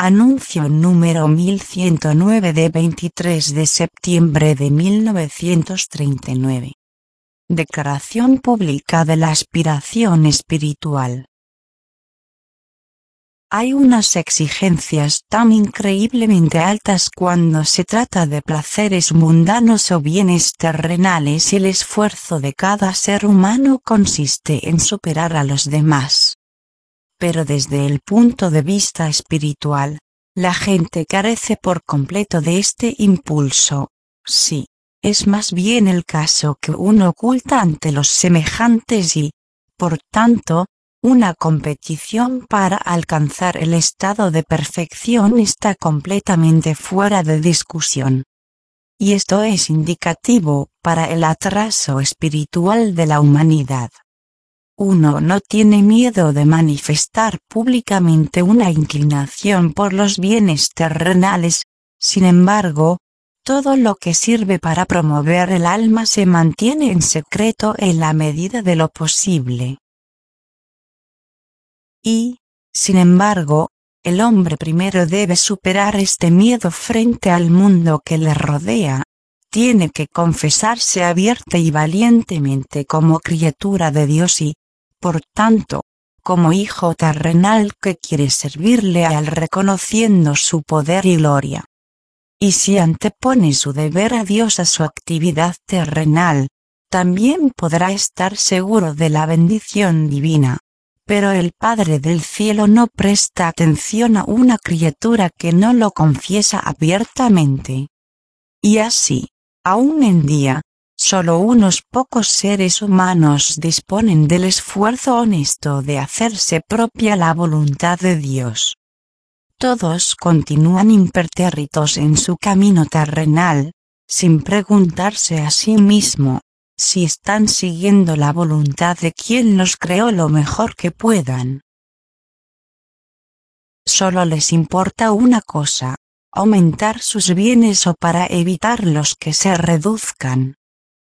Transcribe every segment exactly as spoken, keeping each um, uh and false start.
Anuncio número mil ciento nueve de veintitrés de septiembre de mil novecientos treinta y nueve. Declaración pública de la aspiración espiritual. Hay unas exigencias tan increíblemente altas cuando se trata de placeres mundanos o bienes terrenales y el esfuerzo de cada ser humano consiste en superar a los demás. Pero desde el punto de vista espiritual, la gente carece por completo de este impulso. Sí, es más bien el caso que uno oculta ante los semejantes y, por tanto, una competición para alcanzar el estado de perfección está completamente fuera de discusión. Y esto es indicativo para el atraso espiritual de la humanidad. Uno no tiene miedo de manifestar públicamente una inclinación por los bienes terrenales, sin embargo, todo lo que sirve para promover el alma se mantiene en secreto en la medida de lo posible. Y, sin embargo, el hombre primero debe superar este miedo frente al mundo que le rodea. Tiene que confesarse abierta y valientemente como criatura de Dios y, por tanto, como hijo terrenal que quiere servirle a él reconociendo su poder y gloria. Y si antepone su deber a Dios a su actividad terrenal, también podrá estar seguro de la bendición divina. Pero el Padre del Cielo no presta atención a una criatura que no lo confiesa abiertamente. Y así, aún en día, solo unos pocos seres humanos disponen del esfuerzo honesto de hacerse propia la voluntad de Dios. Todos continúan impertérritos en su camino terrenal, sin preguntarse a sí mismo si están siguiendo la voluntad de quien los creó lo mejor que puedan. Solo les importa una cosa: aumentar sus bienes o para evitar los que se reduzcan.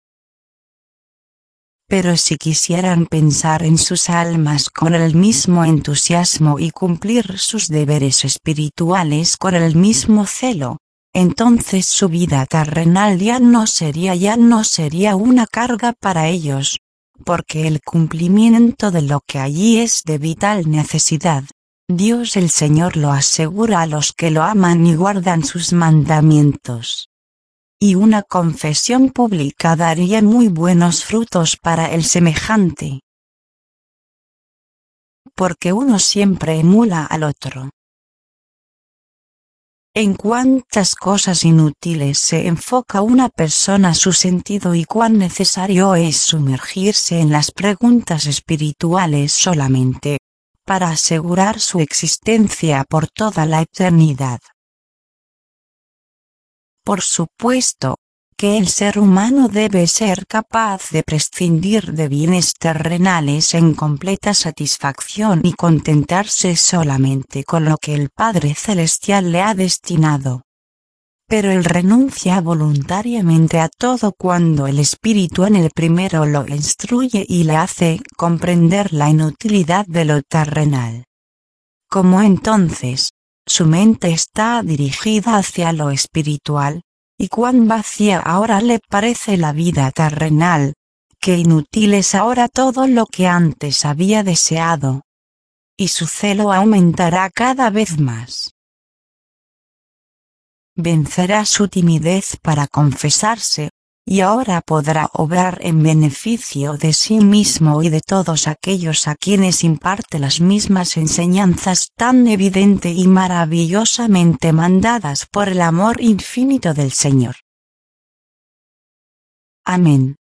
Pero si quisieran pensar en sus almas con el mismo entusiasmo y cumplir sus deberes espirituales con el mismo celo, entonces su vida terrenal ya no sería ya no sería una carga para ellos, porque el cumplimiento de lo que allí es de vital necesidad, Dios el Señor lo asegura a los que lo aman y guardan sus mandamientos. Y una confesión pública daría muy buenos frutos para el semejante. Porque uno siempre emula al otro. En cuántas cosas inútiles se enfoca una persona su sentido y cuán necesario es sumergirse en las preguntas espirituales solamente, para asegurar su existencia por toda la eternidad. Por supuesto, que el ser humano debe ser capaz de prescindir de bienes terrenales en completa satisfacción y contentarse solamente con lo que el Padre Celestial le ha destinado. Pero él renuncia voluntariamente a todo cuando el Espíritu en el primero lo instruye y le hace comprender la inutilidad de lo terrenal. Como entonces, su mente está dirigida hacia lo espiritual, y cuán vacía ahora le parece la vida terrenal, que inútil es ahora todo lo que antes había deseado. Y su celo aumentará cada vez más. Vencerá su timidez para confesarse, y ahora podrá obrar en beneficio de sí mismo y de todos aquellos a quienes imparte las mismas enseñanzas tan evidente y maravillosamente mandadas por el amor infinito del Señor. Amén.